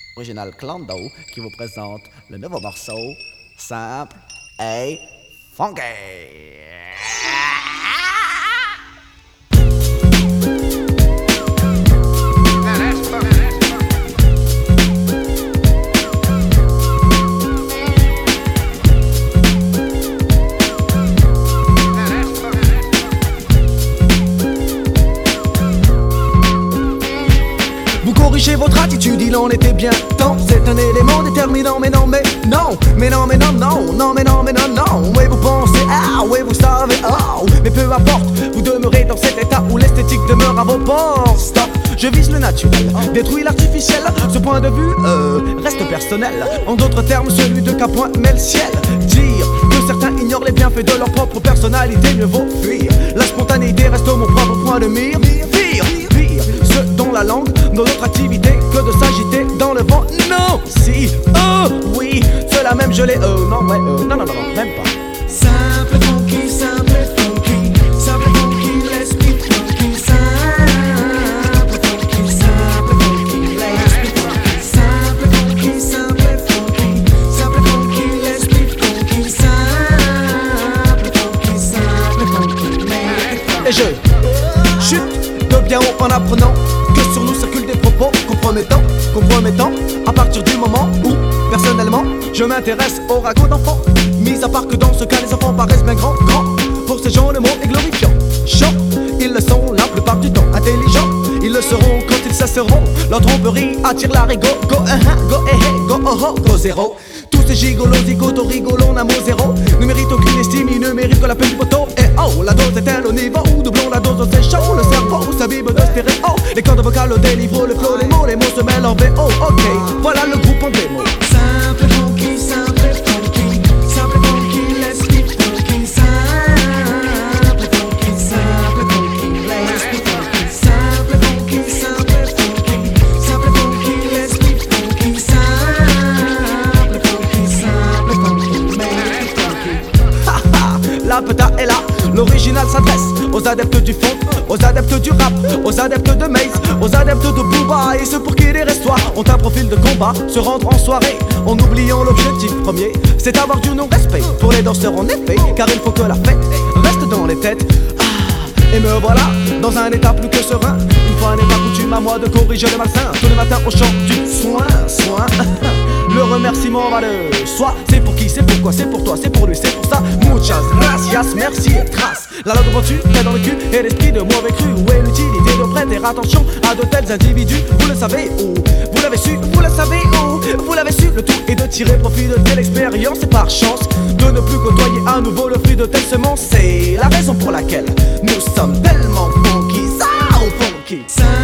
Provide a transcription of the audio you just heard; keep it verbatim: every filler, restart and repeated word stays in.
Original Clando qui vous présente le nouveau morceau simple et funky. Corrigez votre attitude, il en était bien temps. C'est un élément déterminant, mais non, mais non, mais non, mais non, non, non, mais non, mais non, non. Oui, vous pensez, ah, oui, vous savez, oh, mais peu importe, vous demeurez dans cet état où l'esthétique demeure à vos portes. Stop, je vise le naturel, détruis l'artificiel. Ce point de vue, euh, reste personnel. En d'autres termes, celui de qu'à point met le ciel. Dire que certains ignorent les bienfaits de leur propre personnalité, mieux vaut fuir. La spontanéité reste mon propre point de mire. Pire, pire, ce dont la langue, dans notre activité, que de s'agiter dans le vent. Non, si, oh, oui, cela même je l'ai, euh, non, ouais, euh, non, non, non, non, même pas. Simple funky, simple funky, simple funky, let's be funky. Simple funky, simple funky, let's be funky. Simple funky, simple funky, simple funky, let's be funky. Simple funky, simple funky, let's be funky. Et je chute de bien haut en apprenant que sur nous circulent des propos compromettants, compromettants, à partir du moment où, personnellement, je m'intéresse au ragots d'enfants. Mis à part que dans ce cas, les enfants paraissent bien grands, grands. Pour ces gens, le mot est glorifiant. Chants, ils le sont la plupart du temps. Intelligents, ils le seront quand ils cesseront. Leur tromperie attire la rigo. Go, uh, uh, go, eh, eh, go, oh, oh, go, zéro. Tous ces gigolos, zigotos, rigolons, d'un mot zéro ne méritent aucune estime, ils ne méritent que la peine du poteau. Et oh, la dose est-elle au niveau où doublons la dose, c'est chaud. Le cerveau s'abîme de stéréo. Les cordes vocales délivrent le flow, les mots, les mots se mêlent en V O. Ok, voilà le groupe en démo. Simple funky, simple funky, simple funky, let's be funky. Simple funky, simple funky, let's be funky. Simple funky, simple funky, simple funky, let's be funky. Simple funky, simple funky, let's be funky. Ha ha, la peta est là, l'original s'adresse aux adeptes du funk, aux adeptes du rap, aux adeptes de Maze, aux adeptes de Booba et ceux pour qui les restoirs ont un profil de combat, se rendre en soirée en oubliant l'objectif premier, c'est avoir du non-respect pour les danseurs en effet, car il faut que la fête reste dans les têtes. Ah, et me voilà dans un état plus que serein. Une fois n'est pas coutume à moi de corriger le malsain. Tous les matins au chant du soin, soin. Le remerciement va de soi. C'est pour qui, c'est pourquoi, c'est pour toi, c'est pour lui, c'est pour ça. Muchas gracias, merci et trace. La langue reçue, tête dans le cul et l'esprit de mauvais cru. Où est l'utilité de prêter attention à de tels individus? Vous le savez où? Vous l'avez su, vous le savez où? Vous l'avez su, le tout est de tirer profit de telle expérience et par chance de ne plus côtoyer à nouveau le fruit de telle semence. C'est la raison pour laquelle nous sommes tellement funky, ça ou funky.